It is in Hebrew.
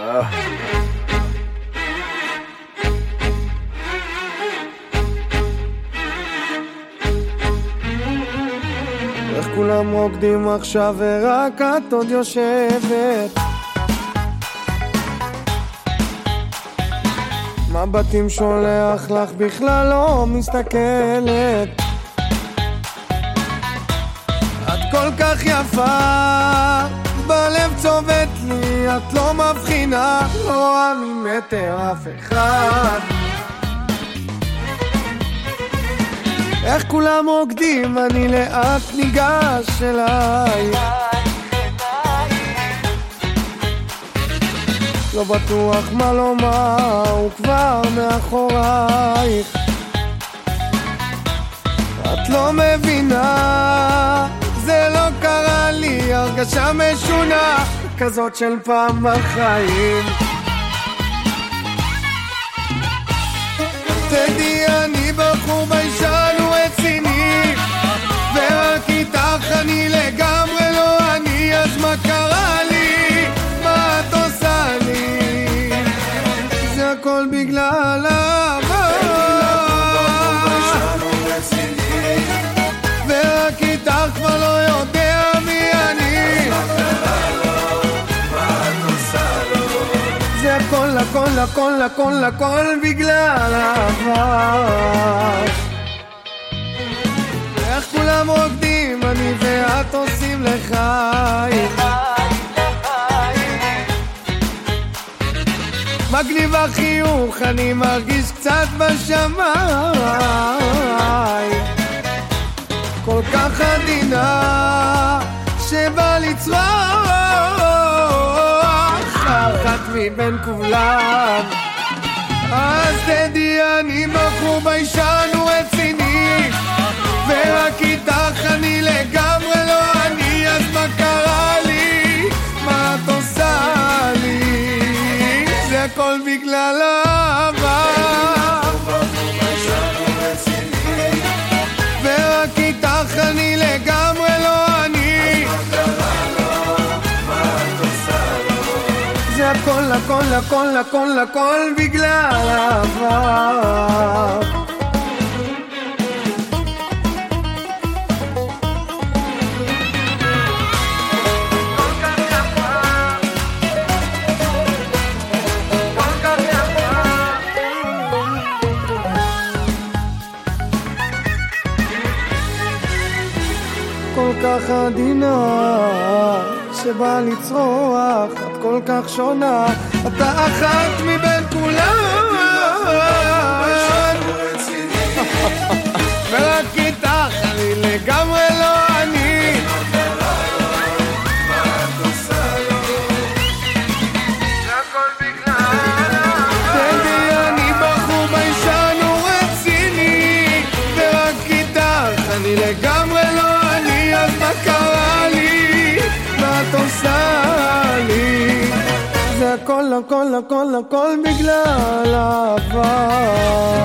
איך כולם רוקדים עכשיו ורק את עוד יושבת, מבטים שולח לך בכלל לא מסתכלת, את כל כך יפה בלב צובט לי, את לא מבחינה, לא רואה ממטר אף אחד. איך כולם רוקדים, אני לאט ניגש אליי, לא בטוח מה לומר, הוא כבר מאחורייך, את לא מבינה, זה לא קרה לי, הרגשה משונה כזאת של פעם בחיים. תדעי אני בחור ביישן ורציני, ורק איתך אני לגמרי לא אני, אז מה קרה לי? מה את עושה לי? זה הכל בגלל אהבה, ורק איתך כבר לא יודע מי אני, זה הכל הכל הכל הכל הכל בגלל אהבה. איך כולם רוקדים, אני ואת עושים לחיים, מגניב החיוך, אני מרגיש קצת בשמיים, כל כך עדינה שבא לצרוח, אחת מבין כולם. אז תדעי אני בחור ביישן ורציני, ורק איתך אני לגמרי לא אני, אז מה קרה לי? מה את עושה לי? זה הכל בגלל אהבה, ורק איתך אני לגמרי לא אני, זה הכל הכל הכל הכל הכל בגלל אהבה. כל כך עדינה שבא לצרוח, את כל כך שונה, אתה אחת מבין כולם, ורק איתך אני לגמרי לא אני, תדעי אני בחור ביישן ורציני, ורק איתך אני לגמרי לא אני, אז מה קרה לי? מה את עושה לי? זה הכל הכל הכל הכל בגלל אהבה.